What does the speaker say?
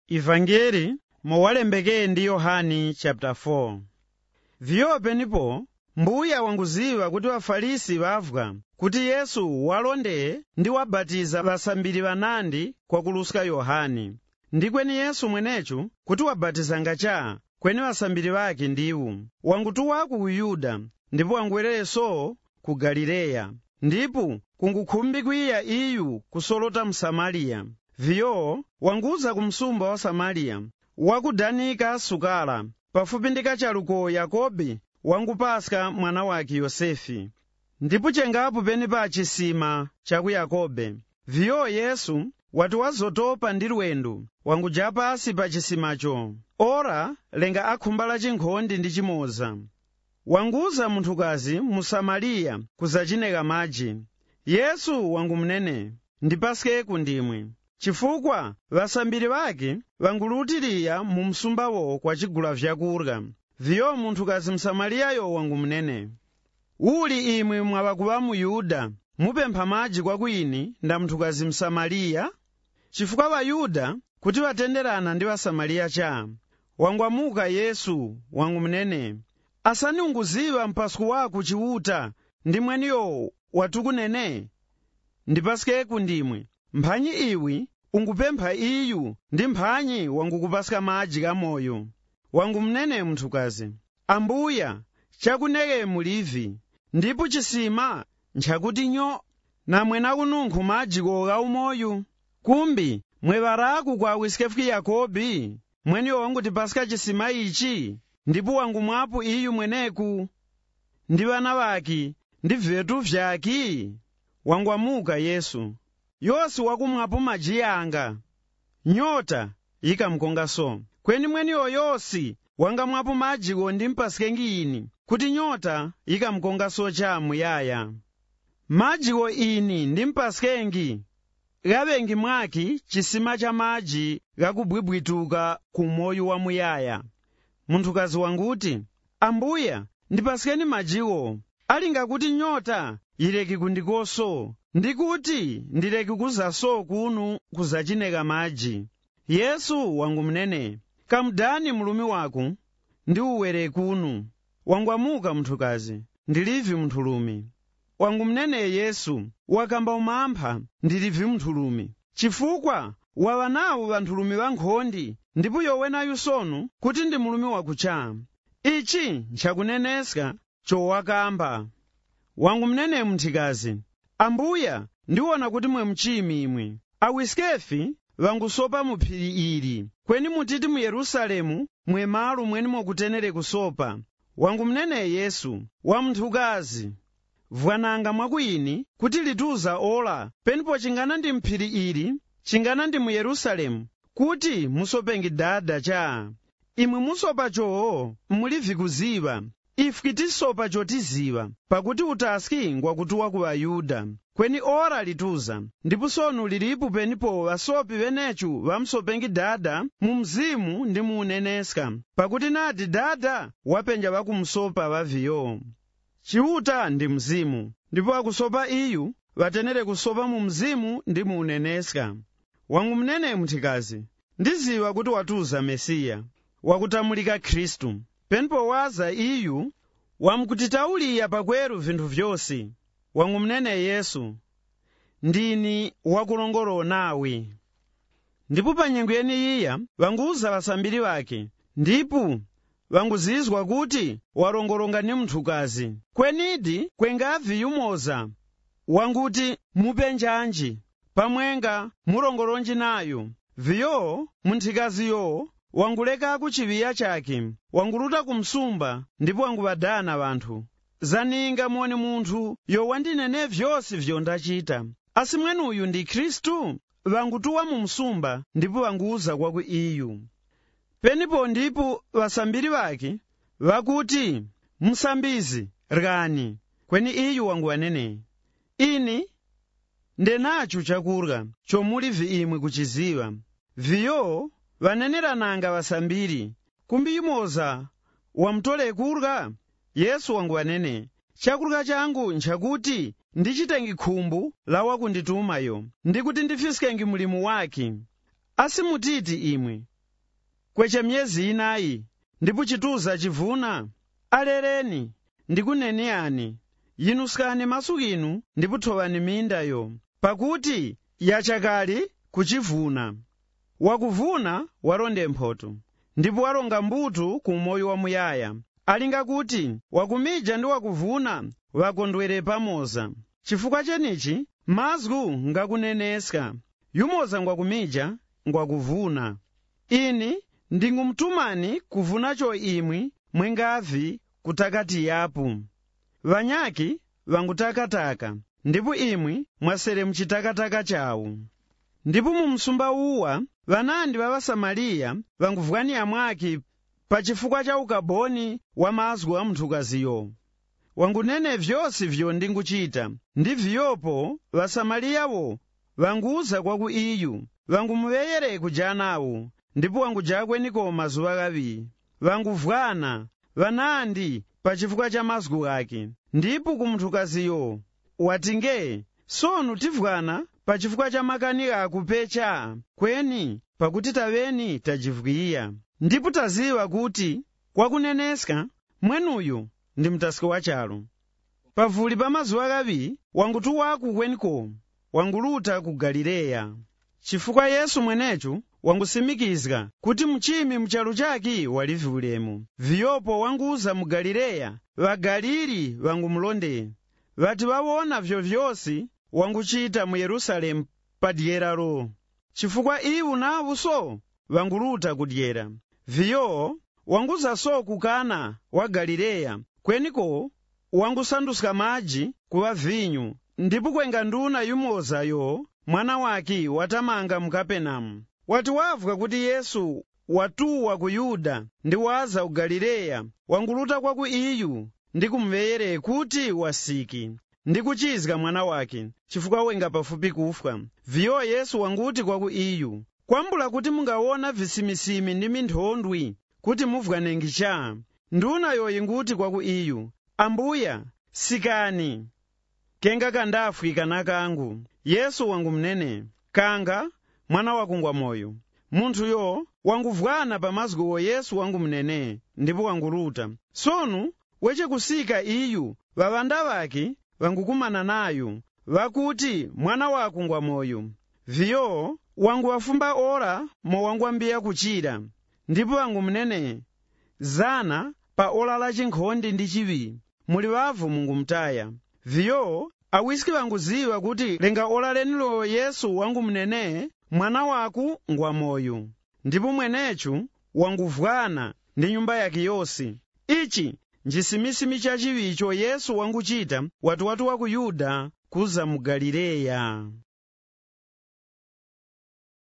Ivangeli mowalembekeye ndi Yohani chapter 4. Viyope nipo mbuya wanguziwa kuti Wafarisi bavwa kuti Yesu walonde ndi wabatiza basambiri banandi kwa kuluska Yohani. Ndikweni Yesu mwenechu kuti wabatiza ngacha kweni basambiri bake ndiwu. Wangutuwa ku Yuda ndipo wangwereso ku Galileya. Ndipo kungukhumbikwiya iyu kusolota mu Samariya. Viyo wanguza kumsumba wa Samariya wakudanika sukala pafupi ndi kachaluko Yakobi wangupaska mwana wake Yosefi. Ndipo chengapo peni pa chisima chaku Yakobe. Viyo Yesu watu wazotopa ndi lwendo wanguja pasi pa chisimacho. Ora lenga akhumbala chinkhondi ndi chimoza. Wanguza munthukazi mu Samariya kuzachineka madzi. Yesu wangumnene ndipaske kundimwe. Chifukwa basambiri bake wangulutiriya mu msumbawo kwa chigula vyakurya. Viyo munthukazi msamariyayo wangumnene. Uli imwe mwabakuba mu Yuda mupempha madzi kwa kwini nda munthukazi msamariya? Chifukwa Bayuda kuti batenderana ndi Basamariya cha. Wangwamuka Yesu wangumnene. Asani unguziwa mpasku waku chiwuta ndi mweniyo watukunene. Ndipaske kundimwe. Mphanyi iwi ungupempha iyu ndi mphanyi wangukupaska madzi kamoyo. Wangumnene munthukazi. Ambuya chakuneke mulivi ndipo chisima nchakuti nyo namwena kununkhu madzi koka umoyo. Kumbi mwebaraku kwa wiskefuki Yakobi mweniyo wangutipaska chisima ichi ndipo wangumwapo iyu mweneku ndi bana baki ndi vetu vyaki. Wangwamuka Yesu. Yosi wakumwapo madzi yanga. Nyota ikamkonga so. Kweni mweniyo Yosi wangamwapo madzi ndi mpaske ngini kuti nyota ikamkonga so cha muyaya. Madzi ini ndi mpaskengi gabengi mwaki chisima cha madzi gakubwibwituka ku moyo wa muyaya. Munthukazi wanguti, Ambuya ndipaskeni madziwo alinga kuti nyota ileki kundikoso ndikuti ndileki kuzaso kunu kuzachineka madzi. Yesu wangumnene, kamudani mulumi waku ndi uwere kunu. Wangwamuka munthukazi, ndilivi munthulumi. Wangumnene Yesu, wakamba umampha ndilivi munthulumi. Chifukwa wawanawu banthulumi bankhondi ndipo yowenayu sonu kuti ndi mulumi wakucha. Ichi nchakuneneska chowakamba. Wangumnene munthikazi, Ambuya ndiwona kuti mwe mchimi imwe. Awiskefi wangusopa mu phiri ili kweni mutiti mu Yerusalemu mwe malo mweni mwakutenere kusopa. Wangumnene Yesu wa munthukazi, vwananga mwakwini kuti lituza ola penipo chingana ndi mphiri ili chingana ndi mu Yerusalemu kuti musopengi dada cha. Imwe musopa choo mulivi kuziva, ife tisopa chotiziva pakuti utaski ngwakutuwa ku Bayuda. Kweni ora lituza ndipo sonu lilipo penipo wasopi benechu wamsopengi dada mu mzimu ndi muuneneska pakuti nati dada wapenja wakumsopa waviyo. Chiwuta ndi mzimu ndipo akusopa iyu watenere kusopa mu mzimu ndi muuneneska. Wangumnene munthukazi, ndiziwa kuti watuza Mesiya wakutamulika Khristu. Penipo waza iyu wamkutitauliya pakweru vinthu vyosi. Wangumnene Yesu, ndini wakulongolo nawe. Ndipo pa nyengo yeniyiya wanguza basambiri bake ndipo wanguzizwa kuti walongolonga ni munthukazi. Kwenidi kwengavi yumoza wanguti mupenjanji pamwenga mulongolonji nayo. Viyo munthikaziyo wanguleka kuchiviya chake wanguluta kumsumba ndipo wangubadana banthu. Zaninga muone munthu yowandinene vyosi vyondachita. Asimwenuyu ndi Khristu? Wangutuwa mu msumba ndipo wanguza kwaku iyu. Penipo ndipo basambiri bake wakuti, Msambizi rani. Kweni iyu wanguwanene, ini ndenacho chakurya chomulivi imwe kuchiziva. Viyo wanenerananga basambiri, kumbi yumoza wamtole kurya. Yesu wanguwanene, chakurya changu nchakuti ndichitengi khumbu la wakunditumayo ndikuti ndifiskengi mulimu wake. Asimutiti imwe kwecha myezi inayi ndipo chituza chivuna? Alereni ndikuneneyani, yinusukani maso inu ndipo thowani mindayo, pakuti yachakali kuchivuna. Wakuvuna walonde mphotho, ndipo walonga mbuto ku moyo wamuyaya. Alinga kuti wakumija ndi wakuvuna wakondwere pamoza. Chifukwa chenichi mazgu ngakuneneska, yumoza ngwakumija ngwakuvuna. Ini ndingumtumani kuvunacho imwi mwengavi kutakati yapu. Vanyaki vangutakataka, ndipo imwi mwasere mchitakataka chawo. Ndipo mu msumba uwa vanandi va Samariya vanguvwaniya mwaki pachifukwa cha ukaboni wa mazgu a mnthukaziyo. Wangunene vyonse vyo ndinguchita, ndi vyopo Vasamariyawo vanguza kwaku iyu, vangumuveyere kuja nawo, ndipo wangujakweniko mazuva kavi. Vanguvwana vanandi pachifukwa cha mazgu ake, ndipo ku mnthukaziyo watinge, sonu tivwana pachifukwa cha makani akupecha kweni, pakuti taveni tajivwiya. Ndipo taziwa kuti kwakuneneska mwenuyu ndi mtasiki wachalo. Pavuli pa mazuva kavi wangutuwaku kweniko, wanguluta ku Galileya. Chifukwa Yesu mwenechu wangusimikizga kuti mchimi mchalo chaki walivi ulemu. Viyopo wanguza mu Galileya, Vagalili vangumulonde. Vati vawona vyovyosi wanguchita mu Yerusalemu padyeralo. Chifukwa iwu navuso vanguluta kudyera. Viyo wanguza so kukana wa Galileya, kweniko wangusanduska maji kuwa vinyu, ndipo kwenga nduna yumozayo mwana waki watamanga mu Kapenamu. Wati wavuka kuti Yesu watuwa ku Yuda ndi waza ku Galileya, wanguluta kwaku iyu ndi kumveyere kuti wasiki ndi kuchizga mwana wake, chifukwa wenga pafupi kufwa. Viyo Yesu wanguti kwaku iyu, kwambula kuti mungawona visimisimi ndi minthondwi kuti muvwanengicha. Nduna yoyi nguti kwaku iyu, Ambuya, sikani, kenga kandafu ikanakangu. Yesu wangumnene, kanga mwana wakungwa moyo. Munthu yo wanguvwana pa mazguwo Yesu wangumnene, ndipo wanguluta. Sonu weche kusika iyu vavanda vaki vangukumana nayu, vakuti mwana wakungwa moyo. Viyo wanguwafumba ora mo wangwambiya kuchira, ndipo wangumnene, zana pa ola la chinkhondi ndi chivi muli vavu mungumtaya. Viyo awisiki vanguziwa kuti lenga ola lenilo Yesu wangumnene, mwana waku ngwa moyo, ndipo mwenechu wanguvwana ndi nyumba yake yonse. Ichi njisimisimi cha chivicho Yesu wanguchita watu wa ku Yuda kuza mu Galileya.